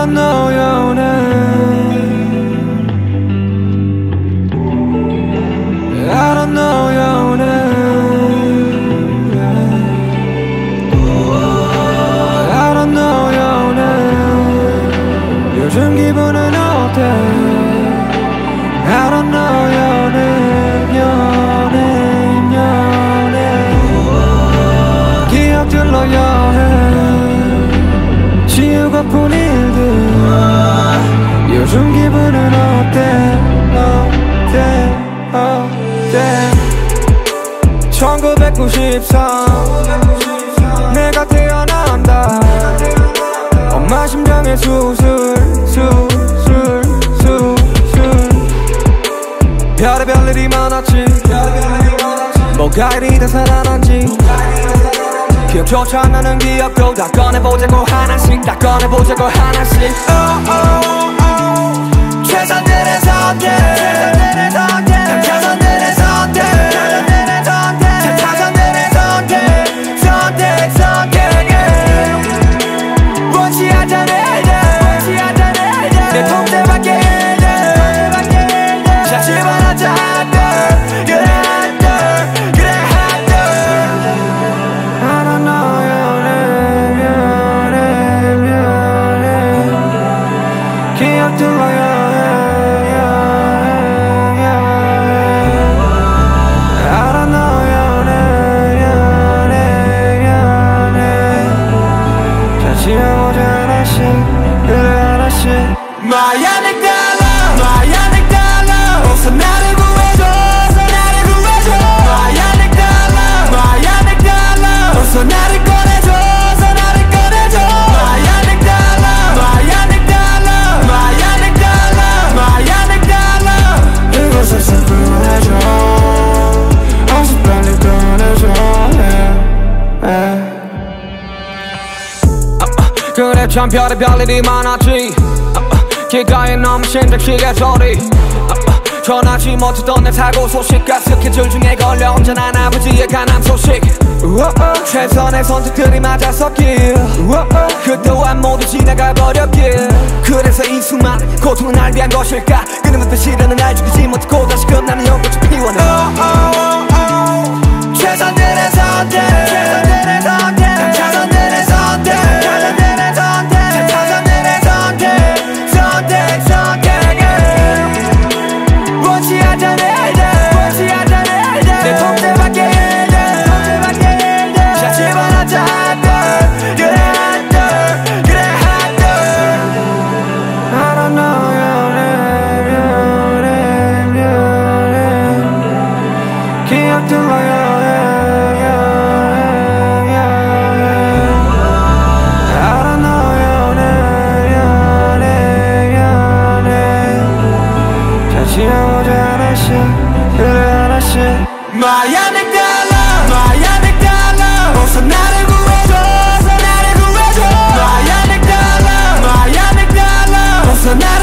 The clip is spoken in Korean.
don't know your name. I don't know your name. I don't know your name. 요즘 기분은 어때? I don't know your name, your name, your name. 기억들로 여행 지우고픈 일들. 요즘 기분은 어때? 어때? 어때? 1993 내가 태어난다. 엄마 심장에 수술 별의별 일이 많았지. 뭐가 이리 다 살아난지 기억조차 안 나는 기억도 다 꺼내보자고 하나씩. 다 꺼내보자고 하나씩. 최선들의 선택. 최선들의 선택. 최선들의 선택. 선택 선택. 원치 않던 일들. 내 통제 밖에 자신만 하자 한들. 그래 한들. 그래 한들. I don't know your name, your name, your name. 기억들로 여행, I don't know your name, your name, your name. 자 지워보자 하나씩. 그래 하나씩. 마야닉 달러. 마야닉 달러. 어서 나를 구해줘. 어서 나를 구해줘. 마야닉 달러. 마야닉 달러. 어서 나를 꺼내줘. 어서 나를 꺼내줘. 마야닉 달러. 마야닉 달러. 마야닉 달러. 마야닉 달러. 이곳에서 구해줘. 어서 빨리 꺼내줘. 그래 참 별의별 일이 많았지. 길가에 너무 심장시계 소리. 전하지 못했던 내 사고 소식과 스케줄 중에 걸려 언제나 아버지의 간암 소식. 최선의 선택들이 맞았었길. 그 또한 모두 지나가버렸길. 그래서 이 수많은 고통은 날 위한 것일까. 끊임없는 시련은 날 죽이지 못하고 다시 끝나는 연꽃이 피워내. 최선들의 선택. 최선들의 선택. 최선들의 선택. 최선들의 선택. 최선들의 선택. 선택 선택. 원치 않던 일들. 원치 않던 일들. 내 통제 밖에 일들. 자신만 하자 한들. 그래 한들. 그래 한들. I don't know your name, your name, your name. 기억들로 여행. I don't know your name, your name, your name. 자 지워보자 하나씩. 그래 하나씩. 마야닉 달러. 마야닉 달러. 어서 나를 구해줘. 어서 나를 구해줘. 마야닉 달러. 마야닉 달러. 어서 나를